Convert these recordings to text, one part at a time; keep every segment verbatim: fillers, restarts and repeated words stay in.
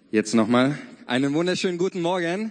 Jetzt nochmal einen wunderschönen guten Morgen.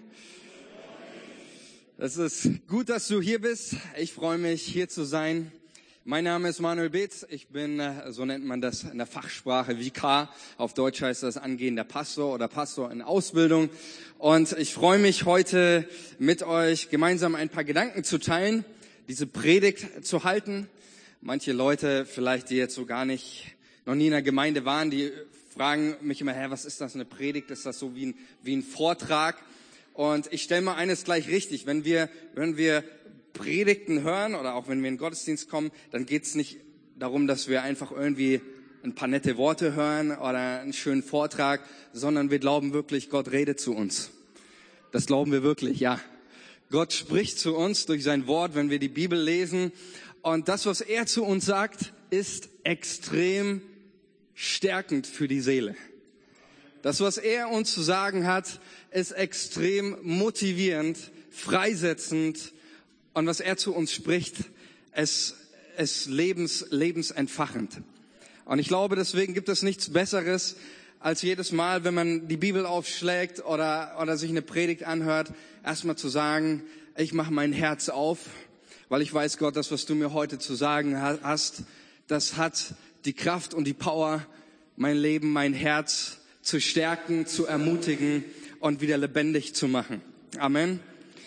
Es ist gut, dass du hier bist. Ich freue mich, hier zu sein. Mein Name ist Manuel Beetz. Ich bin, so nennt man das in der Fachsprache, Vikar. Auf Deutsch heißt das angehender Pastor oder Pastor in Ausbildung. Und ich freue mich, heute mit euch gemeinsam ein paar Gedanken zu teilen, diese Predigt zu halten. Manche Leute, vielleicht die jetzt so gar nicht, noch nie in der Gemeinde waren, die fragen mich immer, hä, was ist das, eine Predigt? Ist das so wie ein, wie ein Vortrag? Und ich stelle mal eines gleich richtig. Wenn wir, wenn wir Predigten hören oder auch wenn wir in den Gottesdienst kommen, dann geht es nicht darum, dass wir einfach irgendwie ein paar nette Worte hören oder einen schönen Vortrag, sondern wir glauben wirklich, Gott redet zu uns. Das glauben wir wirklich, ja. Gott spricht zu uns durch sein Wort, wenn wir die Bibel lesen. Und das, was er zu uns sagt, ist extrem stärkend für die Seele. Das, was er uns zu sagen hat, ist extrem motivierend, freisetzend. Und was er zu uns spricht, ist, ist lebens, lebensentfachend. Und ich glaube, deswegen gibt es nichts Besseres, als jedes Mal, wenn man die Bibel aufschlägt oder, oder sich eine Predigt anhört, erstmal zu sagen, ich mache mein Herz auf, weil ich weiß, Gott, das, was du mir heute zu sagen hast, das hat die Kraft und die Power, mein Leben, mein Herz zu stärken, zu ermutigen und wieder lebendig zu machen. Amen.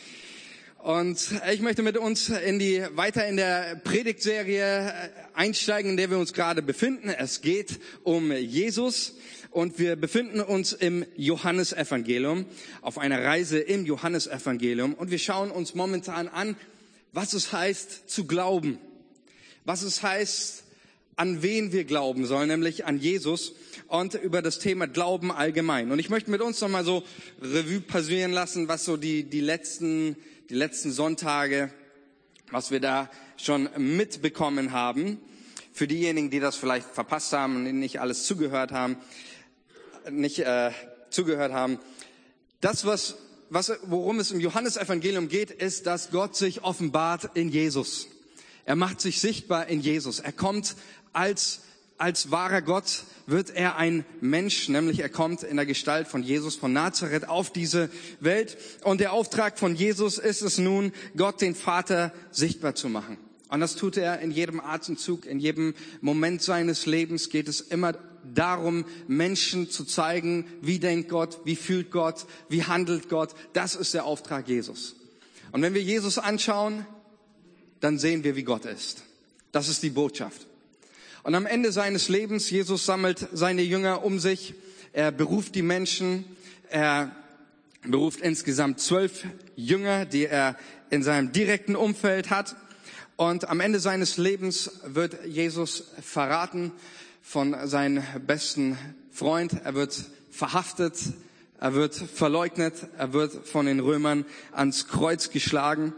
Und ich möchte mit uns in die, weiter in der Predigtserie einsteigen, in der wir uns gerade befinden. Es geht um Jesus und wir befinden uns im Johannesevangelium, auf einer Reise im Johannesevangelium. Und wir schauen uns momentan an, was es heißt zu glauben, was es heißt, an wen wir glauben sollen, nämlich an Jesus, und über das Thema Glauben allgemein. Und ich möchte mit uns nochmal so Revue passieren lassen, was so die, die letzten, die letzten Sonntage, was wir da schon mitbekommen haben. Für diejenigen, die das vielleicht verpasst haben und nicht alles zugehört haben, nicht äh, zugehört haben. Das, was, was, worum es im Johannesevangelium geht, ist, dass Gott sich offenbart in Jesus. Er macht sich sichtbar in Jesus. Er kommt als, als wahrer Gott, wird er ein Mensch, nämlich er kommt in der Gestalt von Jesus von Nazareth auf diese Welt. Und der Auftrag von Jesus ist es nun, Gott, den Vater, sichtbar zu machen. Und das tut er in jedem Atemzug, in jedem Moment seines Lebens geht es immer darum, Menschen zu zeigen, wie denkt Gott, wie fühlt Gott, wie handelt Gott. Das ist der Auftrag Jesus. Und wenn wir Jesus anschauen, dann sehen wir, wie Gott ist. Das ist die Botschaft. Und am Ende seines Lebens, Jesus sammelt seine Jünger um sich, er beruft die Menschen, er beruft insgesamt zwölf Jünger, die er in seinem direkten Umfeld hat. Und am Ende seines Lebens wird Jesus verraten von seinem besten Freund. Er wird verhaftet, er wird verleugnet, er wird von den Römern ans Kreuz geschlagen.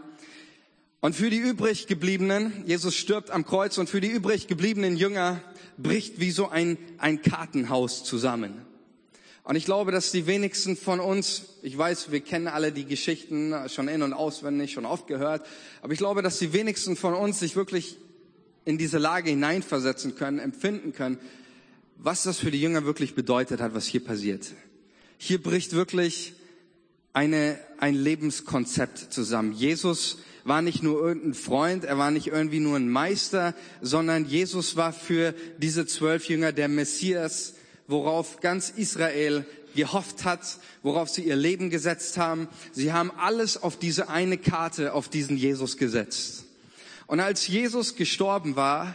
Und für die übrig gebliebenen, Jesus stirbt am Kreuz, und für die übrig gebliebenen Jünger bricht wie so ein, ein Kartenhaus zusammen. Und ich glaube, dass die wenigsten von uns, ich weiß, wir kennen alle die Geschichten schon in- und auswendig, schon oft gehört, aber ich glaube, dass die wenigsten von uns sich wirklich in diese Lage hineinversetzen können, empfinden können, was das für die Jünger wirklich bedeutet hat, was hier passiert. Hier bricht wirklich eine, ein Lebenskonzept zusammen. Jesus war nicht nur irgendein Freund, er war nicht irgendwie nur ein Meister, sondern Jesus war für diese zwölf Jünger der Messias, worauf ganz Israel gehofft hat, worauf sie ihr Leben gesetzt haben. Sie haben alles auf diese eine Karte, auf diesen Jesus gesetzt. Und als Jesus gestorben war,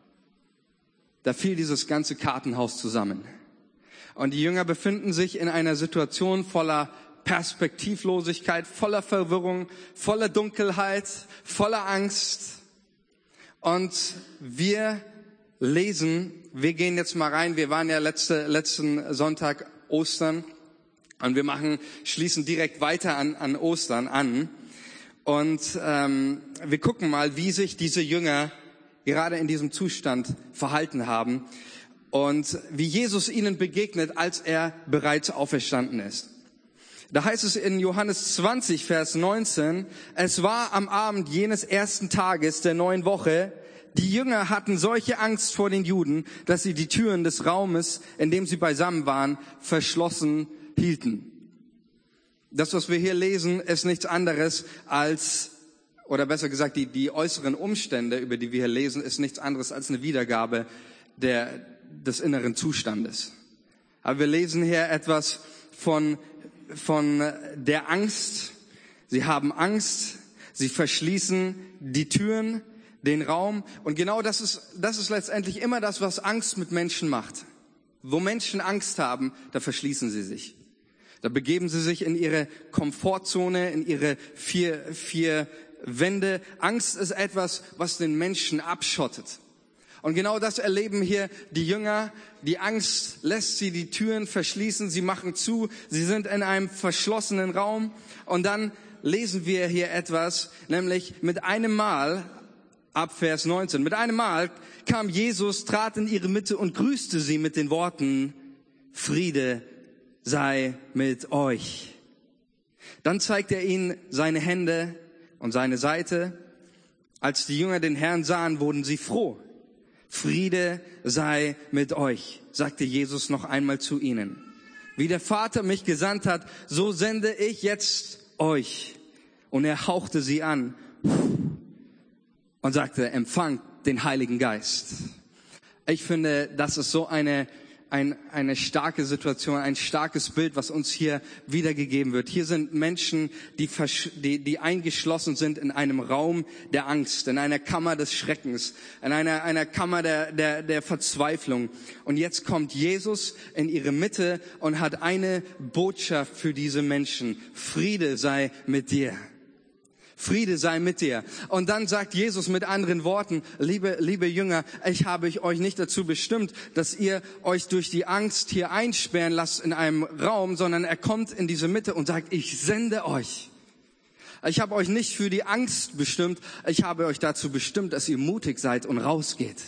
da fiel dieses ganze Kartenhaus zusammen. Und die Jünger befinden sich in einer Situation voller Perspektivlosigkeit, voller Verwirrung, voller Dunkelheit, voller Angst. Und wir lesen, wir gehen jetzt mal rein, wir waren ja letzte, letzten Sonntag Ostern und wir machen, schließen direkt weiter an, an Ostern an. Und ähm, wir gucken mal, wie sich diese Jünger gerade in diesem Zustand verhalten haben und wie Jesus ihnen begegnet, als er bereits auferstanden ist. Da heißt es in Johannes zwanzig, Vers neunzehn, es war am Abend jenes ersten Tages der neuen Woche, die Jünger hatten solche Angst vor den Juden, dass sie die Türen des Raumes, in dem sie beisammen waren, verschlossen hielten. Das, was wir hier lesen, ist nichts anderes als, oder besser gesagt, die, die äußeren Umstände, über die wir hier lesen, ist nichts anderes als eine Wiedergabe der, des inneren Zustandes. Aber wir lesen hier etwas von, von der Angst. Sie haben Angst, sie verschließen die Türen, den Raum. Und genau das ist, das ist letztendlich immer das, was Angst mit Menschen macht. Wo Menschen Angst haben, da verschließen sie sich. Da begeben sie sich in ihre Komfortzone, in ihre vier, vier Wände. Angst ist etwas, was den Menschen abschottet. Und genau das erleben hier die Jünger. Die Angst lässt sie die Türen verschließen, sie machen zu, sie sind in einem verschlossenen Raum. Und dann lesen wir hier etwas, nämlich mit einem Mal, ab Vers neunzehn, mit einem Mal kam Jesus, trat in ihre Mitte und grüßte sie mit den Worten, Friede sei mit euch. Dann zeigt er ihnen seine Hände und seine Seite. Als die Jünger den Herrn sahen, wurden sie froh. Friede sei mit euch, sagte Jesus noch einmal zu ihnen. Wie der Vater mich gesandt hat, so sende ich jetzt euch. Und er hauchte sie an und sagte, empfangt den Heiligen Geist. Ich finde, das ist so eine Ein, eine starke Situation, ein starkes Bild, was uns hier wiedergegeben wird. Hier sind Menschen, die, die, die eingeschlossen sind in einem Raum der Angst, in einer Kammer des Schreckens, in einer, einer Kammer der, der, der Verzweiflung. Und jetzt kommt Jesus in ihre Mitte und hat eine Botschaft für diese Menschen. Friede sei mit dir. Friede sei mit dir. Und dann sagt Jesus mit anderen Worten, liebe, liebe Jünger, ich habe euch nicht dazu bestimmt, dass ihr euch durch die Angst hier einsperren lasst in einem Raum, sondern er kommt in diese Mitte und sagt, ich sende euch. Ich habe euch nicht für die Angst bestimmt, ich habe euch dazu bestimmt, dass ihr mutig seid und rausgeht.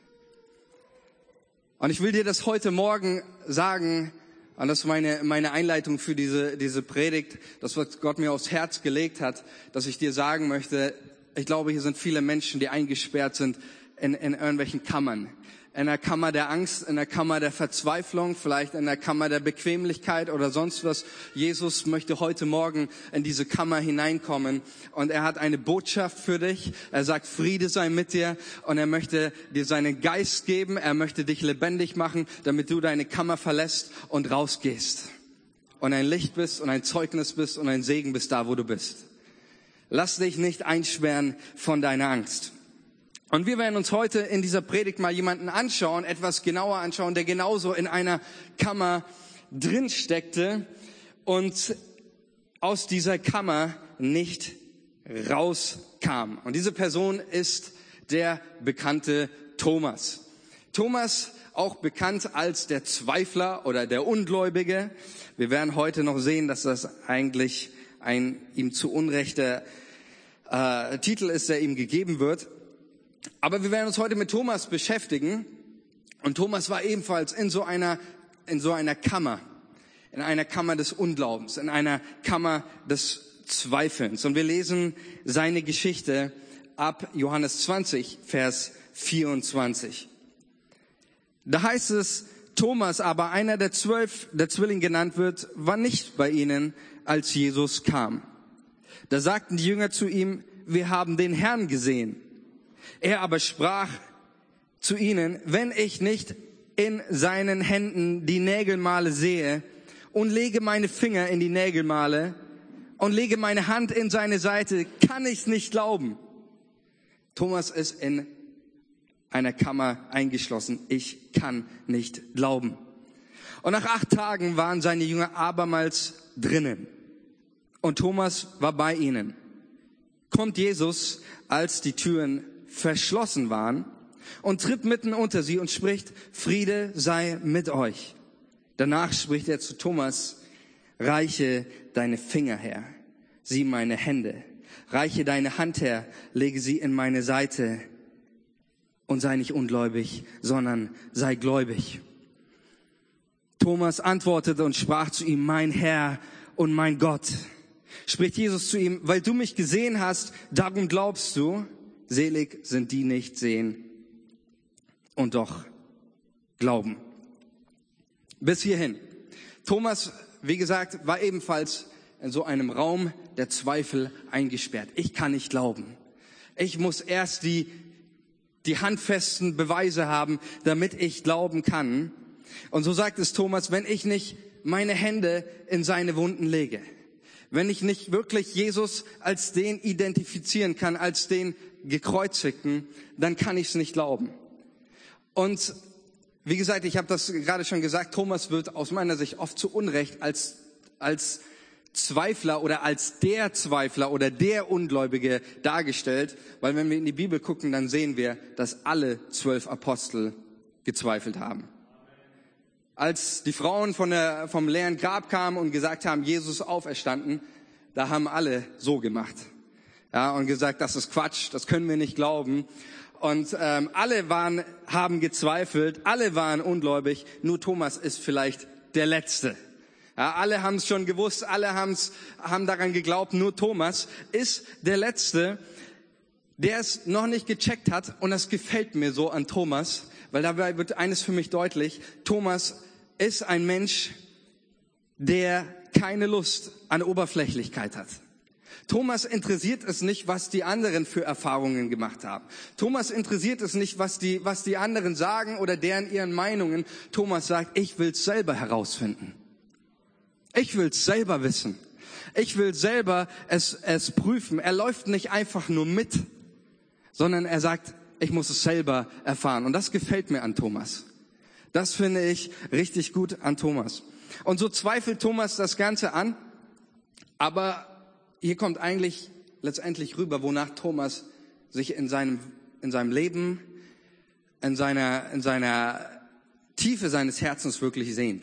Und ich will dir das heute Morgen sagen, und das ist meine, meine Einleitung für diese, diese Predigt, das, was Gott mir aufs Herz gelegt hat, dass ich dir sagen möchte, ich glaube, hier sind viele Menschen, die eingesperrt sind in, in irgendwelchen Kammern. In der Kammer der Angst, in der Kammer der Verzweiflung, vielleicht in der Kammer der Bequemlichkeit oder sonst was. Jesus möchte heute Morgen in diese Kammer hineinkommen und er hat eine Botschaft für dich. Er sagt, Friede sei mit dir und er möchte dir seinen Geist geben. Er möchte dich lebendig machen, damit du deine Kammer verlässt und rausgehst und ein Licht bist und ein Zeugnis bist und ein Segen bist da, wo du bist. Lass dich nicht einsperren von deiner Angst. Und wir werden uns heute in dieser Predigt mal jemanden anschauen, etwas genauer anschauen, der genauso in einer Kammer drin steckte und aus dieser Kammer nicht rauskam. Und diese Person ist der bekannte Thomas. Thomas, auch bekannt als der Zweifler oder der Ungläubige. Wir werden heute noch sehen, dass das eigentlich ein ihm zu Unrechter äh, Titel ist, der ihm gegeben wird. Aber wir werden uns heute mit Thomas beschäftigen. Und Thomas war ebenfalls in so einer, in so einer Kammer, in einer Kammer des Unglaubens, in einer Kammer des Zweifelns. Und wir lesen seine Geschichte ab Johannes zwanzig, Vers vierundzwanzig. Da heißt es, Thomas, aber einer der zwölf, der Zwilling genannt wird, war nicht bei ihnen, als Jesus kam. Da sagten die Jünger zu ihm, wir haben den Herrn gesehen. Er aber sprach zu ihnen, wenn ich nicht in seinen Händen die Nägelmale sehe und lege meine Finger in die Nägelmale und lege meine Hand in seine Seite, kann ich's nicht glauben. Thomas ist in einer Kammer eingeschlossen. Ich kann nicht glauben. Und nach acht Tagen waren seine Jünger abermals drinnen. Und Thomas war bei ihnen. Kommt Jesus, als die Türen verschlossen waren, und tritt mitten unter sie und spricht, Friede sei mit euch. Danach spricht er zu Thomas, reiche deine Finger her, sieh meine Hände, reiche deine Hand her, lege sie in meine Seite und sei nicht ungläubig, sondern sei gläubig. Thomas antwortete und sprach zu ihm, mein Herr und mein Gott. Spricht Jesus zu ihm, weil du mich gesehen hast, darum glaubst du. Selig sind die nicht sehen und doch glauben. Bis hierhin. Thomas wie gesagt, war ebenfalls in so einem Raum der Zweifel eingesperrt. Ich kann nicht glauben. Ich muss erst die, die handfesten Beweise haben, damit ich glauben kann. Und so sagt es Thomas, wenn ich nicht meine Hände in seine Wunden lege, wenn ich nicht wirklich Jesus als den identifizieren kann, als den Gekreuzigten, dann kann ich es nicht glauben. Und wie gesagt, ich habe das gerade schon gesagt, Thomas wird aus meiner Sicht oft zu Unrecht als als Zweifler oder als der Zweifler oder der Ungläubige dargestellt, weil wenn wir in die Bibel gucken, dann sehen wir, dass alle zwölf Apostel gezweifelt haben. Als die Frauen von der, vom leeren Grab kamen und gesagt haben, Jesus ist auferstanden, da haben alle so gemacht. Ja, und gesagt, das ist Quatsch, das können wir nicht glauben. Und ähm, alle waren, haben gezweifelt, alle waren ungläubig, nur Thomas ist vielleicht der Letzte. Ja, alle haben es schon gewusst, alle haben's, haben daran geglaubt, nur Thomas ist der Letzte, der es noch nicht gecheckt hat. Und das gefällt mir so an Thomas, weil dabei wird eines für mich deutlich: Thomas ist ein Mensch, der keine Lust an Oberflächlichkeit hat. Thomas interessiert es nicht, was die anderen für Erfahrungen gemacht haben. Thomas interessiert es nicht, was die, was die anderen sagen oder deren ihren Meinungen. Thomas sagt, ich will es selber herausfinden. Ich will es selber wissen. Ich will selber es, es prüfen. Er läuft nicht einfach nur mit, sondern er sagt, ich muss es selber erfahren. Und das gefällt mir an Thomas. Das finde ich richtig gut an Thomas. Und so zweifelt Thomas das Ganze an. Aber hier kommt eigentlich letztendlich rüber, wonach Thomas sich in seinem, in seinem Leben, in seiner, in seiner Tiefe seines Herzens wirklich sehnt.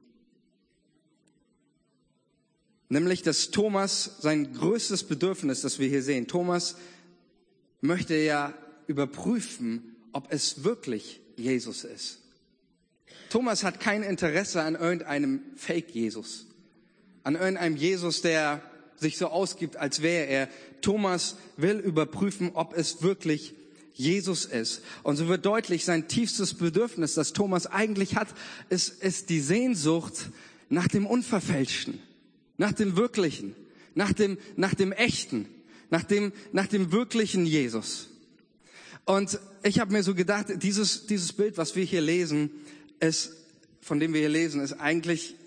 Nämlich, dass Thomas sein größtes Bedürfnis, das wir hier sehen, Thomas möchte ja überprüfen, ob es wirklich Jesus ist. Thomas hat kein Interesse an irgendeinem Fake-Jesus, an irgendeinem Jesus, der sich so ausgibt, als wäre er. Thomas will überprüfen, ob es wirklich Jesus ist. Und so wird deutlich, sein tiefstes Bedürfnis, das Thomas eigentlich hat, ist, ist die Sehnsucht nach dem Unverfälschten. Nach dem Wirklichen, nach dem, nach dem Echten, nach dem, nach dem wirklichen Jesus. Und ich habe mir so gedacht, dieses, dieses Bild, was wir hier lesen, ist, von dem wir hier lesen, ist eigentlich,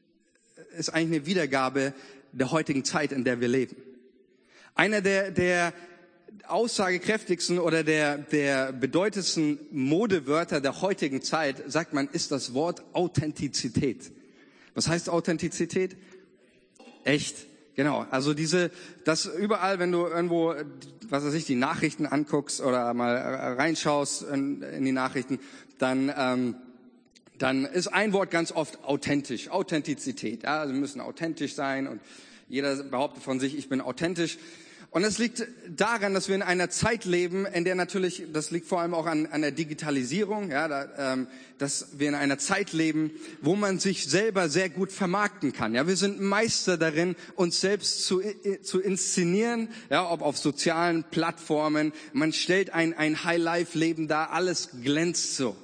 ist eigentlich eine Wiedergabe der heutigen Zeit, in der wir leben. Einer der, der aussagekräftigsten oder der, der bedeutendsten Modewörter der heutigen Zeit, sagt man, ist das Wort Authentizität. Was heißt Authentizität? Echt, genau. Also diese, das überall, wenn du irgendwo, was weiß ich, die Nachrichten anguckst oder mal reinschaust in, in die Nachrichten, dann, ähm, dann ist ein Wort ganz oft authentisch, Authentizität. Ja, also wir müssen authentisch sein und jeder behauptet von sich, ich bin authentisch. Und es liegt daran, dass wir in einer Zeit leben, in der natürlich, das liegt vor allem auch an, an der Digitalisierung, ja, da, ähm, dass wir in einer Zeit leben, wo man sich selber sehr gut vermarkten kann. Ja, wir sind Meister darin, uns selbst zu, zu inszenieren, ja, ob auf sozialen Plattformen. Man stellt ein, ein High-Life-Leben dar, alles glänzt so.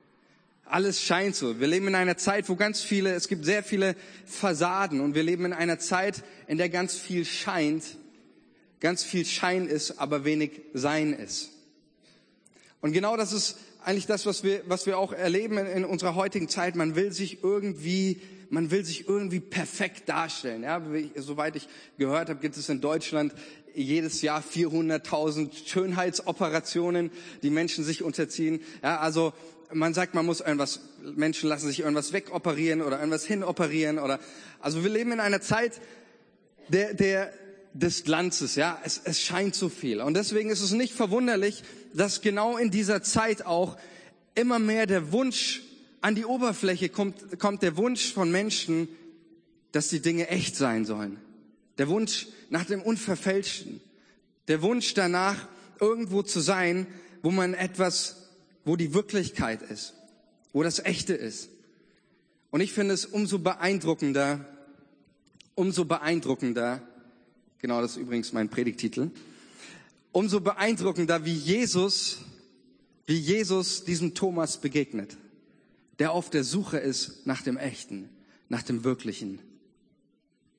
Alles scheint so. Wir leben in einer Zeit, wo ganz viele, es gibt sehr viele Fassaden und wir leben in einer Zeit, in der ganz viel scheint, ganz viel Schein ist, aber wenig Sein ist. Und genau das ist eigentlich das, was wir, was wir auch erleben in, in unserer heutigen Zeit. Man will sich irgendwie, man will sich irgendwie perfekt darstellen. Ja, soweit ich gehört habe, gibt es in Deutschland jedes Jahr vierhunderttausend Schönheitsoperationen, die Menschen sich unterziehen. Ja, also man sagt, man muss irgendwas, Menschen lassen sich irgendwas wegoperieren oder irgendwas hinoperieren oder, also wir leben in einer Zeit der, der, des Glanzes, ja. Es, es scheint so viel. Und deswegen ist es nicht verwunderlich, dass genau in dieser Zeit auch immer mehr der Wunsch an die Oberfläche kommt, kommt der Wunsch von Menschen, dass die Dinge echt sein sollen. Der Wunsch nach dem Unverfälschten. Der Wunsch danach, irgendwo zu sein, wo man etwas, wo die Wirklichkeit ist, wo das Echte ist. Und ich finde es umso beeindruckender, umso beeindruckender, genau, das ist übrigens mein Predigtitel, umso beeindruckender, wie Jesus, wie Jesus diesem Thomas begegnet, der auf der Suche ist nach dem Echten, nach dem Wirklichen,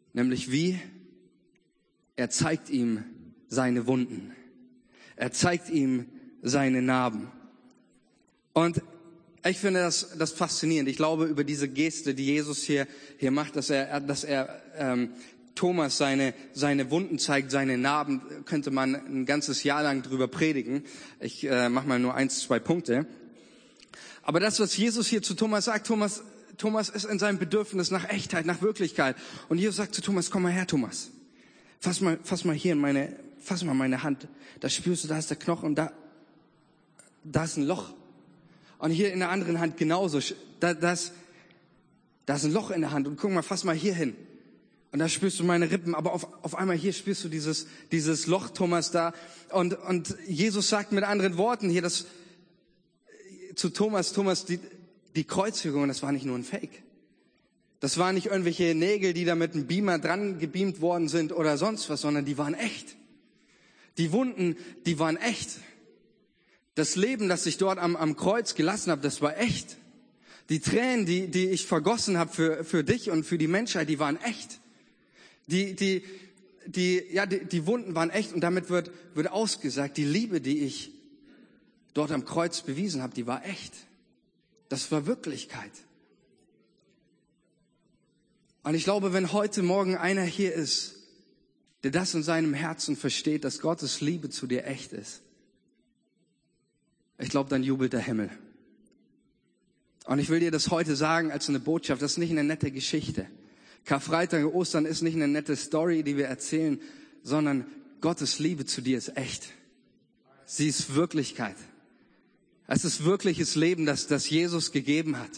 Nämlich wie? Er zeigt ihm seine Wunden. Er zeigt ihm seine Narben. Und ich finde das, das faszinierend. Ich glaube, über diese Geste, die Jesus hier, hier macht, dass er, dass er ähm, Thomas seine, seine Wunden zeigt, seine Narben, könnte man ein ganzes Jahr lang drüber predigen. Ich äh, mache mal nur eins, zwei Punkte. Aber das, was Jesus hier zu Thomas sagt, Thomas, Thomas ist in seinem Bedürfnis nach Echtheit, nach Wirklichkeit. Und Jesus sagt zu Thomas, komm mal her, Thomas. Fass mal, fass mal hier in meine, fass mal meine Hand. Da spürst du, da ist der Knochen und da, da ist ein Loch. Und hier in der anderen Hand genauso. Da, das, da ist ein Loch in der Hand. Und guck mal, fass mal hier hin. Und da spürst du meine Rippen. Aber auf, auf einmal hier spürst du dieses, dieses Loch, Thomas, da. Und, und Jesus sagt mit anderen Worten hier, dass, zu Thomas, Thomas, die, die Kreuzigung, das war nicht nur ein Fake. Das waren nicht irgendwelche Nägel, die da mit einem Beamer dran gebeamt worden sind oder sonst was, sondern die waren echt. Die Wunden, die waren echt. Das Leben, das ich dort am, am Kreuz gelassen habe, das war echt. Die Tränen, die, die ich vergossen habe für, für dich und für die Menschheit, die waren echt. Die, die, die, ja, die, die Wunden waren echt und damit wird, wird ausgesagt, die Liebe, die ich dort am Kreuz bewiesen habe, die war echt. Das war Wirklichkeit. Und ich glaube, wenn heute Morgen einer hier ist, der das in seinem Herzen versteht, dass Gottes Liebe zu dir echt ist, ich glaube, dann jubelt der Himmel. Und ich will dir das heute sagen als eine Botschaft, das ist nicht eine nette Geschichte. Karfreitag, Ostern ist nicht eine nette Story, die wir erzählen, sondern Gottes Liebe zu dir ist echt. Sie ist Wirklichkeit. Es ist wirkliches Leben, das, das Jesus gegeben hat.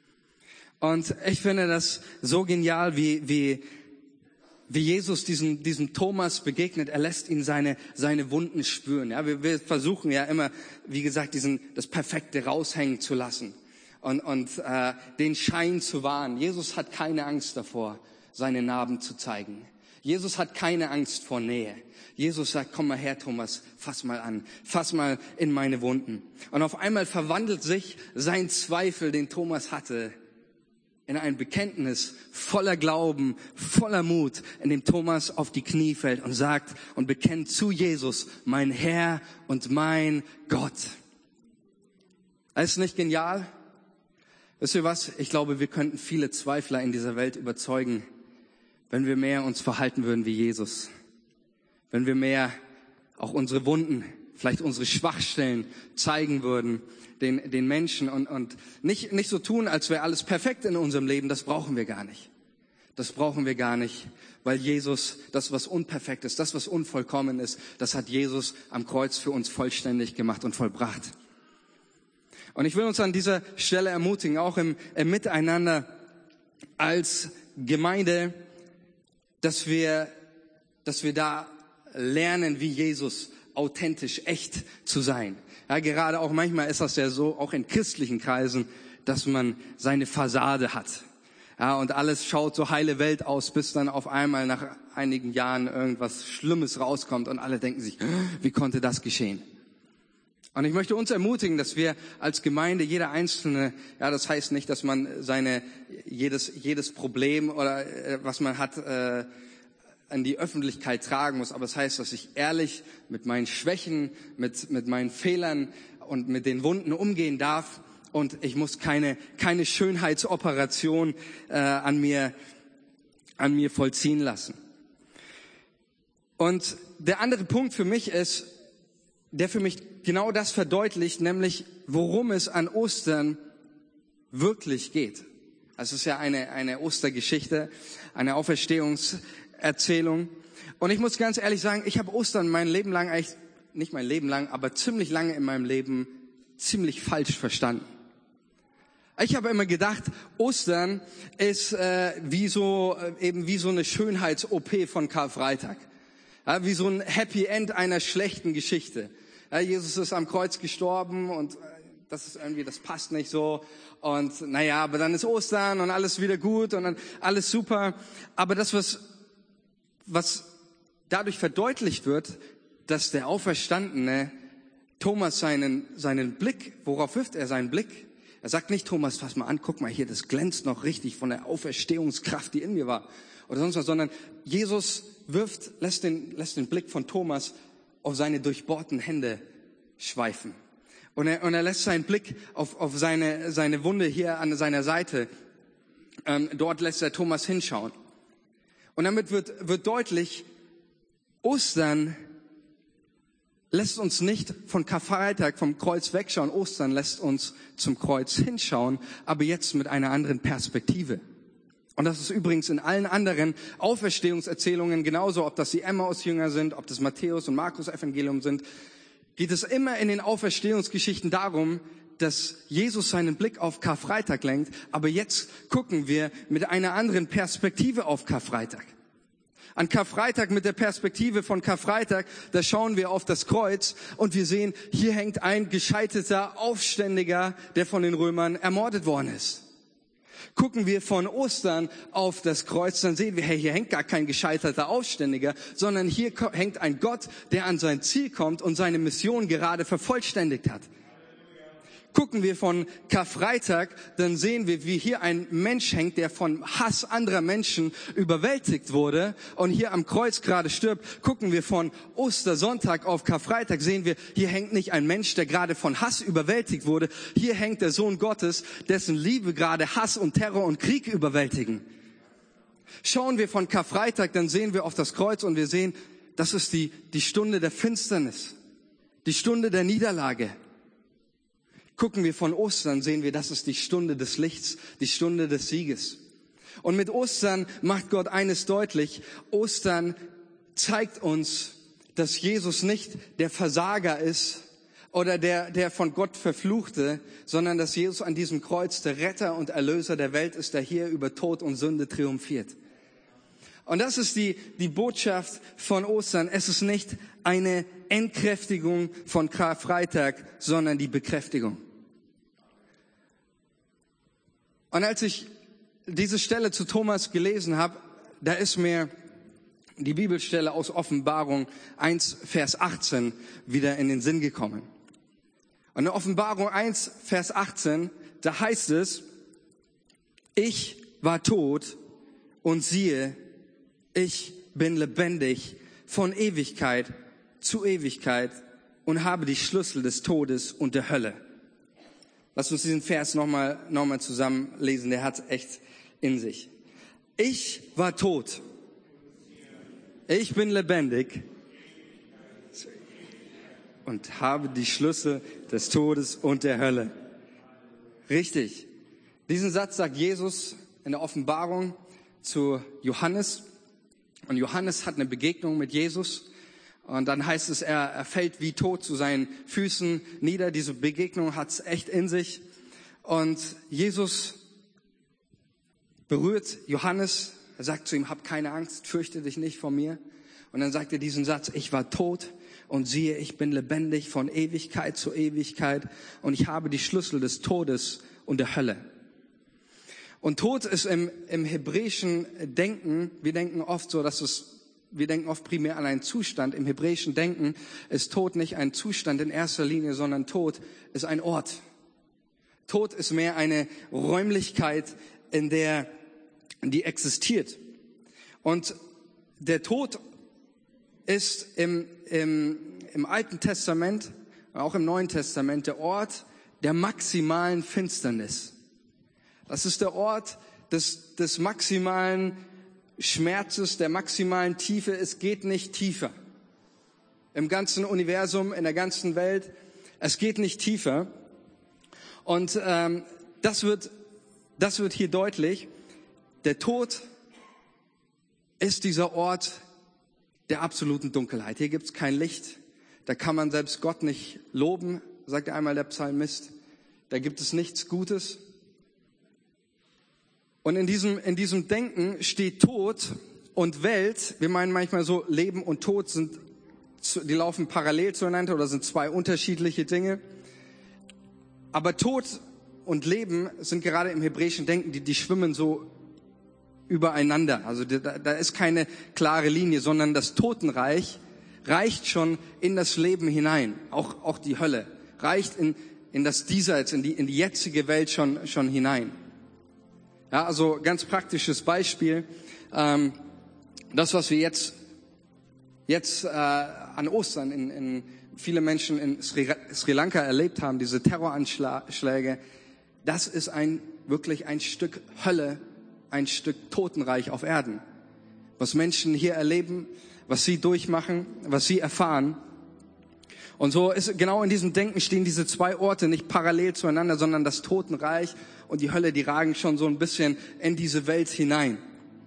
Und ich finde das so genial, wie, wie, wie Jesus diesem, diesem Thomas begegnet. Er lässt ihn seine, seine Wunden spüren. Ja, wir, wir versuchen ja immer, wie gesagt, diesen, das Perfekte raushängen zu lassen und, und äh, den Schein zu wahren. Jesus hat keine Angst davor, seine Narben zu zeigen. Jesus hat keine Angst vor Nähe. Jesus sagt, komm mal her, Thomas, fass mal an, fass mal in meine Wunden. Und auf einmal verwandelt sich sein Zweifel, den Thomas hatte, in ein Bekenntnis voller Glauben, voller Mut, in dem Thomas auf die Knie fällt und sagt und bekennt zu Jesus, mein Herr und mein Gott. Das ist nicht genial? Wisst ihr was? Ich glaube, wir könnten viele Zweifler in dieser Welt überzeugen, wenn wir mehr uns verhalten würden wie Jesus. Wenn wir mehr auch unsere Wunden, vielleicht unsere Schwachstellen zeigen würden, den, den Menschen und, und nicht, nicht so tun, als wäre alles perfekt in unserem Leben. Das brauchen wir gar nicht. Das brauchen wir gar nicht, weil Jesus, das was unperfekt ist, das was unvollkommen ist, das hat Jesus am Kreuz für uns vollständig gemacht und vollbracht. Und ich will uns an dieser Stelle ermutigen, auch im, im Miteinander als Gemeinde, dass wir, dass wir da lernen, wie Jesus authentisch, echt zu sein. Ja, gerade auch manchmal ist das ja so, auch in christlichen Kreisen, dass man seine Fassade hat. Ja, und alles schaut so heile Welt aus, bis dann auf einmal nach einigen Jahren irgendwas Schlimmes rauskommt und alle denken sich, wie konnte das geschehen? Und ich möchte uns ermutigen, dass wir als Gemeinde, jeder Einzelne, ja, das heißt nicht, dass man seine, jedes, jedes Problem oder äh, was man hat, äh, an die Öffentlichkeit tragen muss. Aber das heißt, dass ich ehrlich mit meinen Schwächen, mit, mit meinen Fehlern und mit den Wunden umgehen darf. Und ich muss keine, keine Schönheitsoperation äh, an mir, an mir vollziehen lassen. Und der andere Punkt für mich ist, der für mich genau das verdeutlicht, nämlich worum es an Ostern wirklich geht. Also es ist ja eine, eine Ostergeschichte, eine Auferstehungserzählung. Und ich muss ganz ehrlich sagen, ich habe Ostern mein Leben lang, eigentlich nicht mein Leben lang, aber ziemlich lange in meinem Leben ziemlich falsch verstanden. Ich habe immer gedacht, Ostern ist äh, wie so äh, eben wie so eine Schönheits-O P von Karfreitag, ja, wie so ein Happy End einer schlechten Geschichte. Ja, Jesus ist am Kreuz gestorben und äh, das ist irgendwie, das passt nicht so. Und naja, aber dann ist Ostern und alles wieder gut und dann alles super. Aber das, was, was dadurch verdeutlicht wird, dass der Auferstandene Thomas seinen, seinen Blick, worauf wirft er seinen Blick? Er sagt nicht, Thomas, fass mal an, guck mal hier, das glänzt noch richtig von der Auferstehungskraft, die in mir war. oder sonst was, sondern Jesus wirft, lässt den, lässt den Blick von Thomas auf seine durchbohrten Hände schweifen. Und er, und er lässt seinen Blick auf, auf seine, seine Wunde hier an seiner Seite, ähm, dort lässt er Thomas hinschauen. Und damit wird, wird deutlich, Ostern lässt uns nicht von Karfreitag vom Kreuz wegschauen. Ostern lässt uns zum Kreuz hinschauen, aber jetzt mit einer anderen Perspektive. Und das ist übrigens in allen anderen Auferstehungserzählungen genauso, ob das die Emmaus-Jünger sind, ob das Matthäus- und Markus-Evangelium sind, geht es immer in den Auferstehungsgeschichten darum, dass Jesus seinen Blick auf Karfreitag lenkt, aber jetzt gucken wir mit einer anderen Perspektive auf Karfreitag. An Karfreitag mit der Perspektive von Karfreitag, da schauen wir auf das Kreuz und wir sehen, hier hängt ein gescheiterter Aufständiger, der von den Römern ermordet worden ist. Gucken wir von Ostern auf das Kreuz, dann sehen wir, hey, hier hängt gar kein gescheiterter Aufständiger, sondern hier hängt ein Gott, der an sein Ziel kommt und seine Mission gerade vervollständigt hat. Gucken wir von Karfreitag, dann sehen wir, wie hier ein Mensch hängt, der von Hass anderer Menschen überwältigt wurde und hier am Kreuz gerade stirbt. Gucken wir von Ostersonntag auf Karfreitag, sehen wir, hier hängt nicht ein Mensch, der gerade von Hass überwältigt wurde. Hier hängt der Sohn Gottes, dessen Liebe gerade Hass und Terror und Krieg überwältigen. Schauen wir von Karfreitag, dann sehen wir auf das Kreuz und wir sehen, das ist die, die Stunde der Finsternis, die Stunde der Niederlage. Gucken wir von Ostern, sehen wir, das ist die Stunde des Lichts, die Stunde des Sieges. Und mit Ostern macht Gott eines deutlich. Ostern zeigt uns, dass Jesus nicht der Versager ist oder der, der von Gott Verfluchte, sondern dass Jesus an diesem Kreuz der Retter und Erlöser der Welt ist, der hier über Tod und Sünde triumphiert. Und das ist die, die Botschaft von Ostern. Es ist nicht eine Entkräftigung von Karfreitag, sondern die Bekräftigung. Und als ich diese Stelle zu Thomas gelesen habe, da ist mir die Bibelstelle aus Offenbarung eins, Vers achtzehn wieder in den Sinn gekommen. Und in Offenbarung eins, Vers achtzehn, da heißt es, ich war tot und siehe, ich bin lebendig von Ewigkeit zu Ewigkeit und habe die Schlüssel des Todes und der Hölle. Lass uns diesen Vers nochmal noch mal zusammen lesen, der hat echt in sich. Ich war tot. Ich bin lebendig und habe die Schlüssel des Todes und der Hölle. Richtig. Diesen Satz sagt Jesus in der Offenbarung zu Johannes. Und Johannes hat eine Begegnung mit Jesus. Und dann heißt es, er, er fällt wie tot zu seinen Füßen nieder. Diese Begegnung hat's echt in sich. Und Jesus berührt Johannes. Er sagt zu ihm, hab keine Angst, fürchte dich nicht vor mir. Und dann sagt er diesen Satz, ich war tot und siehe, ich bin lebendig von Ewigkeit zu Ewigkeit. Und ich habe die Schlüssel des Todes und der Hölle. Und Tod ist im, im hebräischen Denken, wir denken oft so, dass es Wir denken oft primär an einen Zustand. Im hebräischen Denken ist Tod nicht ein Zustand in erster Linie, sondern Tod ist ein Ort. Tod ist mehr eine Räumlichkeit, in der die existiert. Und der Tod ist im, im, im Alten Testament, auch im Neuen Testament, der Ort der maximalen Finsternis. Das ist der Ort des, des maximalen Schmerzes, der maximalen Tiefe. Es geht nicht tiefer. Im ganzen Universum, in der ganzen Welt, es geht nicht tiefer. Und ähm, das wird, das wird hier deutlich. Der Tod ist dieser Ort der absoluten Dunkelheit. Hier gibt's kein Licht. Da kann man selbst Gott nicht loben, sagt einmal der Psalmist. Da gibt es nichts Gutes. Und in diesem, in diesem Denken steht Tod und Welt. Wir meinen manchmal so, Leben und Tod sind, die laufen parallel zueinander oder sind zwei unterschiedliche Dinge. Aber Tod und Leben sind gerade im hebräischen Denken, die, die schwimmen so übereinander. Also da, da ist keine klare Linie, sondern das Totenreich reicht schon in das Leben hinein. Auch, auch die Hölle reicht in, in das Diesseits, in die, in die jetzige Welt schon, schon hinein. Ja, also ganz praktisches Beispiel. Ähm, das, was wir jetzt, jetzt äh, an Ostern in, in viele Menschen in Sri, Sri Lanka erlebt haben, diese Terroranschläge, das ist ein wirklich ein Stück Hölle, ein Stück Totenreich auf Erden. Was Menschen hier erleben, was sie durchmachen, was sie erfahren. Und so ist genau in diesem Denken stehen diese zwei Orte nicht parallel zueinander, sondern das Totenreich und die Hölle, die ragen schon so ein bisschen in diese Welt hinein.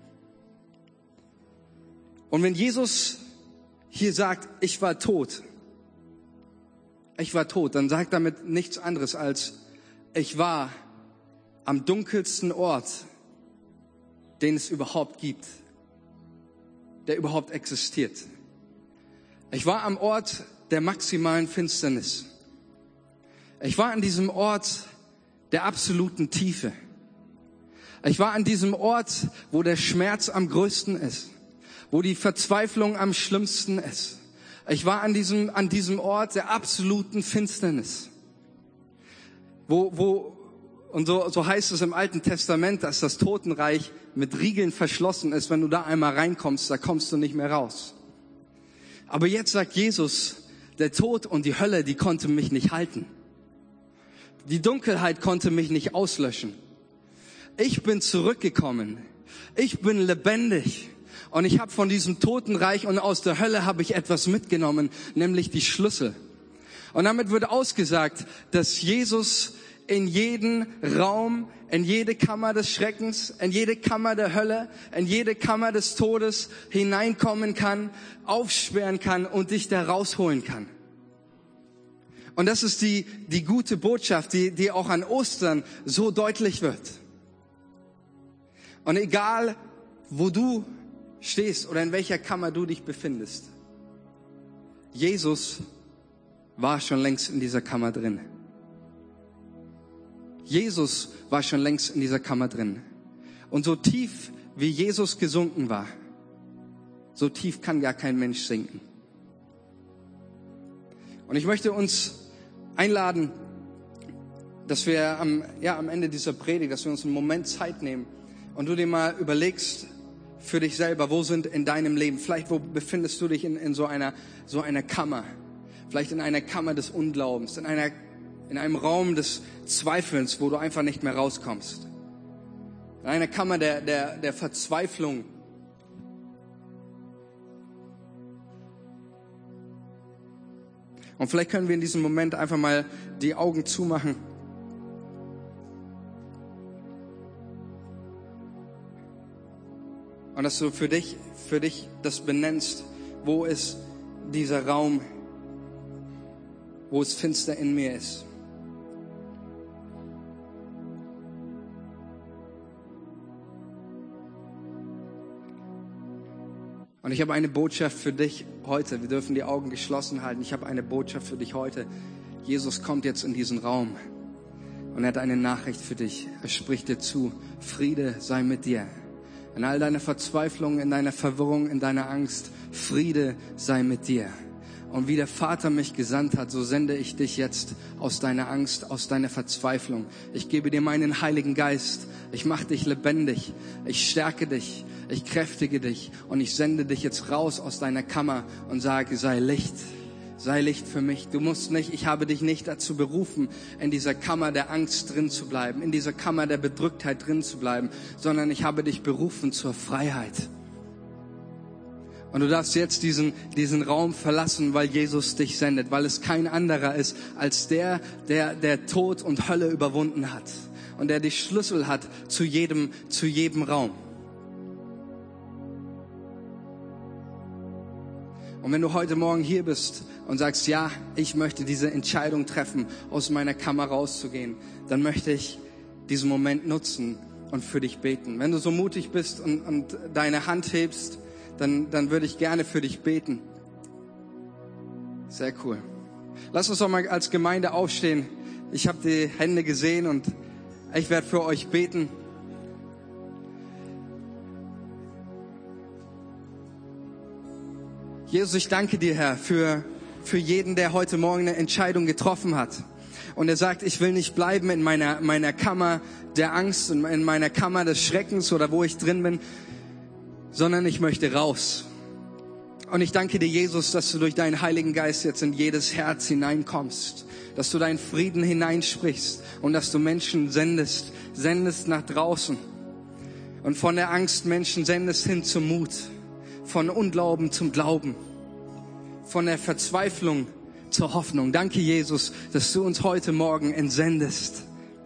Und wenn Jesus hier sagt, ich war tot, ich war tot, dann sagt damit nichts anderes als, ich war am dunkelsten Ort, den es überhaupt gibt, der überhaupt existiert. Ich war am Ort der maximalen Finsternis. Ich war an diesem Ort der absoluten Tiefe. Ich war an diesem Ort, wo der Schmerz am größten ist, wo die Verzweiflung am schlimmsten ist. Ich war an diesem, an diesem Ort der absoluten Finsternis, wo, wo, und so, so heißt es im Alten Testament, dass das Totenreich mit Riegeln verschlossen ist. Wenn du da einmal reinkommst, da kommst du nicht mehr raus. Aber jetzt sagt Jesus, der Tod und die Hölle, die konnte mich nicht halten. Die Dunkelheit konnte mich nicht auslöschen. Ich bin zurückgekommen. Ich bin lebendig. Und ich habe von diesem Totenreich und aus der Hölle habe ich etwas mitgenommen, nämlich die Schlüssel. Und damit wird ausgesagt, dass Jesus in jeden Raum, in jede Kammer des Schreckens, in jede Kammer der Hölle, in jede Kammer des Todes hineinkommen kann, aufsperren kann und dich da rausholen kann. Und das ist die, die gute Botschaft, die, die auch an Ostern so deutlich wird. Und egal, wo du stehst oder in welcher Kammer du dich befindest, Jesus war schon längst in dieser Kammer drin. Jesus war schon längst in dieser Kammer drin. Und so tief, wie Jesus gesunken war, so tief kann gar kein Mensch sinken. Und ich möchte uns einladen, dass wir am, ja, am Ende dieser Predigt, dass wir uns einen Moment Zeit nehmen und du dir mal überlegst für dich selber, wo sind in deinem Leben, vielleicht wo befindest du dich in, in so einer, so einer Kammer, vielleicht in einer Kammer des Unglaubens, in einer in einem Raum des Zweifelns, wo du einfach nicht mehr rauskommst. In einer Kammer der, der, der Verzweiflung. Und vielleicht können wir in diesem Moment einfach mal die Augen zumachen. Und dass du für dich, für dich das benennst, wo ist dieser Raum, wo es finster in mir ist. Und ich habe eine Botschaft für dich heute. Wir dürfen die Augen geschlossen halten. Ich habe eine Botschaft für dich heute. Jesus kommt jetzt in diesen Raum und er hat eine Nachricht für dich. Er spricht dir zu. Friede sei mit dir. In all deiner Verzweiflung, in deiner Verwirrung, in deiner Angst, Friede sei mit dir. Und wie der Vater mich gesandt hat, so sende ich dich jetzt aus deiner Angst, aus deiner Verzweiflung. Ich gebe dir meinen Heiligen Geist. Ich mache dich lebendig. Ich stärke dich. Ich kräftige dich. Und ich sende dich jetzt raus aus deiner Kammer und sage, sei Licht. Sei Licht für mich. Du musst nicht, ich habe dich nicht dazu berufen, in dieser Kammer der Angst drin zu bleiben, in dieser Kammer der Bedrücktheit drin zu bleiben, sondern ich habe dich berufen zur Freiheit. Und du darfst jetzt diesen, diesen Raum verlassen, weil Jesus dich sendet, weil es kein anderer ist als der, der, der Tod und Hölle überwunden hat und der die Schlüssel hat zu jedem, zu jedem Raum. Und wenn du heute Morgen hier bist und sagst, ja, ich möchte diese Entscheidung treffen, aus meiner Kammer rauszugehen, dann möchte ich diesen Moment nutzen und für dich beten. Wenn du so mutig bist und, und deine Hand hebst, dann, dann würde ich gerne für dich beten. Sehr cool. Lass uns doch mal als Gemeinde aufstehen. Ich habe die Hände gesehen und ich werde für euch beten. Jesus, ich danke dir, Herr, für, für jeden, der heute Morgen eine Entscheidung getroffen hat. Und er sagt, ich will nicht bleiben in meiner, meiner Kammer der Angst, in meiner Kammer des Schreckens oder wo ich drin bin, sondern ich möchte raus. Und ich danke dir, Jesus, dass du durch deinen Heiligen Geist jetzt in jedes Herz hineinkommst, dass du deinen Frieden hineinsprichst und dass du Menschen sendest, sendest nach draußen und von der Angst Menschen sendest hin zum Mut, von Unglauben zum Glauben, von der Verzweiflung zur Hoffnung. Danke, Jesus, dass du uns heute Morgen entsendest.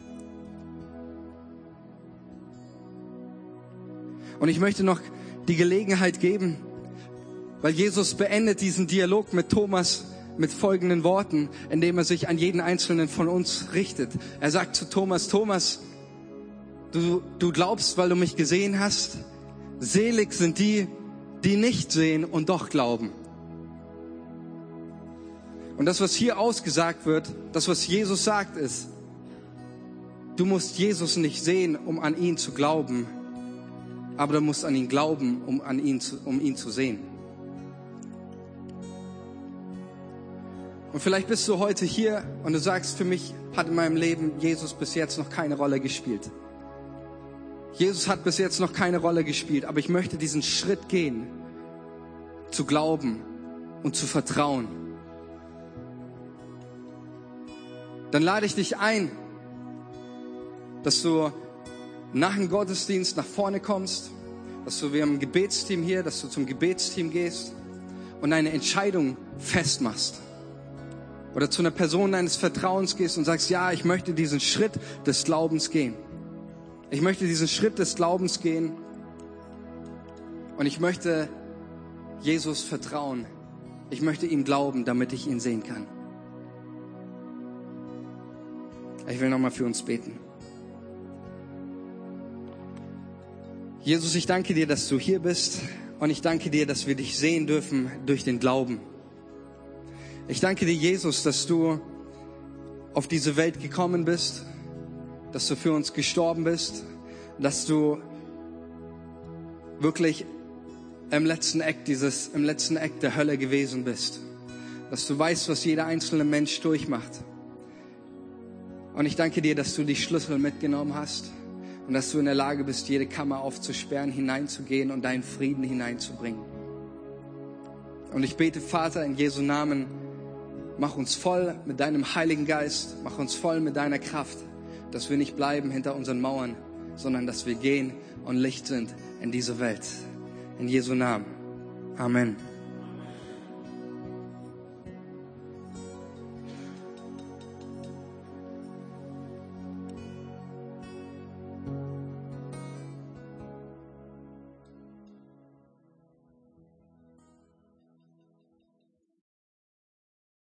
Und ich möchte noch die Gelegenheit geben, weil Jesus beendet diesen Dialog mit Thomas mit folgenden Worten, indem er sich an jeden Einzelnen von uns richtet. Er sagt zu Thomas, Thomas, du, du glaubst, weil du mich gesehen hast. Selig sind die, die nicht sehen und doch glauben. Und das, was hier ausgesagt wird, das, was Jesus sagt, ist, du musst Jesus nicht sehen, um an ihn zu glauben, aber du musst an ihn glauben, um, an ihn zu, um ihn zu sehen. Und vielleicht bist du heute hier und du sagst, für mich hat in meinem Leben Jesus bis jetzt noch keine Rolle gespielt. Jesus hat bis jetzt noch keine Rolle gespielt, aber ich möchte diesen Schritt gehen, zu glauben und zu vertrauen. Dann lade ich dich ein, dass du nach dem Gottesdienst nach vorne kommst, dass du, wir haben ein Gebetsteam hier, dass du zum Gebetsteam gehst und eine Entscheidung festmachst. Oder zu einer Person deines Vertrauens gehst und sagst, ja, ich möchte diesen Schritt des Glaubens gehen. Ich möchte diesen Schritt des Glaubens gehen und ich möchte Jesus vertrauen. Ich möchte ihm glauben, damit ich ihn sehen kann. Ich will nochmal für uns beten. Jesus, ich danke dir, dass du hier bist und ich danke dir, dass wir dich sehen dürfen durch den Glauben. Ich danke dir, Jesus, dass du auf diese Welt gekommen bist, dass du für uns gestorben bist, dass du wirklich im letzten Eck dieses, im letzten Eck der Hölle gewesen bist, dass du weißt, was jeder einzelne Mensch durchmacht. Und ich danke dir, dass du die Schlüssel mitgenommen hast und dass du in der Lage bist, jede Kammer aufzusperren, hineinzugehen und deinen Frieden hineinzubringen. Und ich bete, Vater, in Jesu Namen, mach uns voll mit deinem Heiligen Geist, mach uns voll mit deiner Kraft, dass wir nicht bleiben hinter unseren Mauern, sondern dass wir gehen und Licht sind in dieser Welt. In Jesu Namen. Amen.